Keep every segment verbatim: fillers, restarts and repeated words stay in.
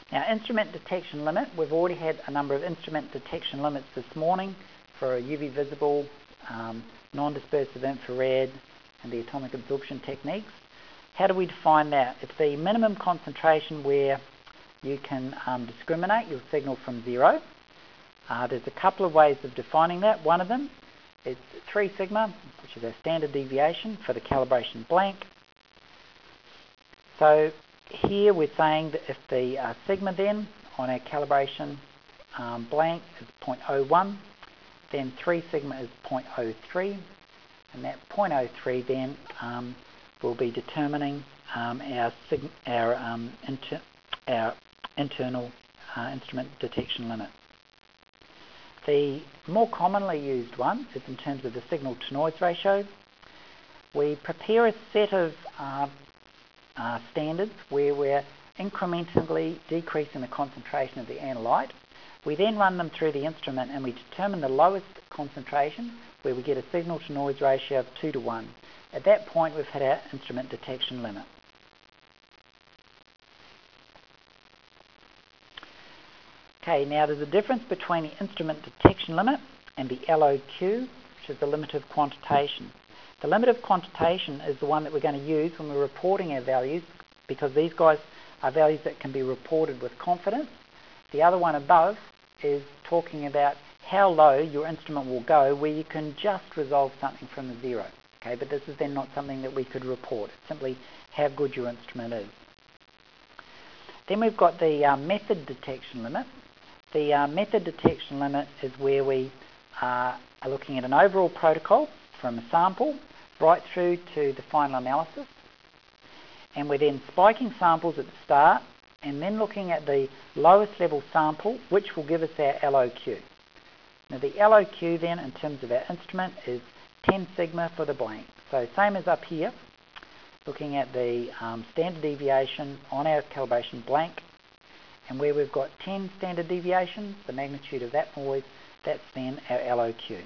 Now, instrument detection limit, we've already had a number of instrument detection limits this morning for U V visible, um, non-dispersive infrared, and the atomic absorption techniques. How do we define that? It's the minimum concentration where you can um, discriminate your signal from zero. Uh, there's a couple of ways of defining that. One of them is three sigma, which is our standard deviation for the calibration blank. So here we're saying that if the uh, sigma then on our calibration um, blank is zero point zero one, then three sigma is zero point zero three, and that zero point zero three then um, will be determining um, our, sig our, um, inter our internal uh, instrument detection limit. The more commonly used one is in terms of the signal to noise ratio. We prepare a set of uh, uh, standards where we're incrementally decreasing the concentration of the analyte. We then run them through the instrument and we determine the lowest concentration where we get a signal to noise ratio of two to one. At that point we've hit our instrument detection limit. Okay, now there's a difference between the instrument detection limit and the L O Q, which is the limit of quantitation. The limit of quantitation is the one that we're going to use when we're reporting our values, because these guys are values that can be reported with confidence. The other one above is talking about how low your instrument will go where you can just resolve something from a zero. Okay, but this is then not something that we could report. It's simply how good your instrument is. Then we've got the uh, method detection limit. The uh, method detection limit is where we uh, are looking at an overall protocol from a sample right through to the final analysis. And we're then spiking samples at the start and then looking at the lowest level sample, which will give us our L O Q. Now the L O Q then in terms of our instrument is ten sigma for the blank. So same as up here, looking at the um, standard deviation on our calibration blank, and where we've got ten standard deviations, the magnitude of that noise, that's then our L O Q.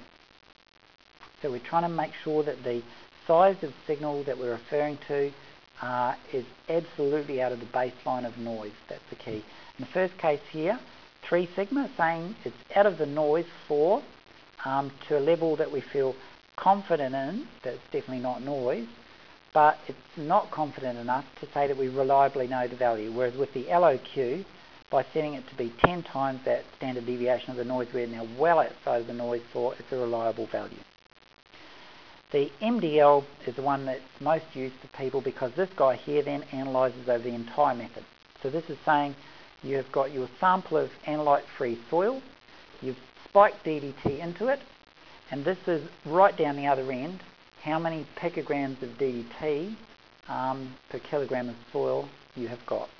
So we're trying to make sure that the size of signal that we're referring to uh, is absolutely out of the baseline of noise. That's the key. In the first case here, three sigma, saying it's out of the noise floor um, to a level that we feel confident in, that's definitely not noise, but it's not confident enough to say that we reliably know the value. Whereas with the L O Q, by setting it to be ten times that standard deviation of the noise, we're now well outside of the noise floor, it's a reliable value. The M D L is the one that's most used to people because this guy here then analyses over the entire method. So this is saying you've got your sample of analyte-free soil, you've spiked D D T into it, and this is right down the other end, how many picograms of D D T um, per kilogram of soil you have got.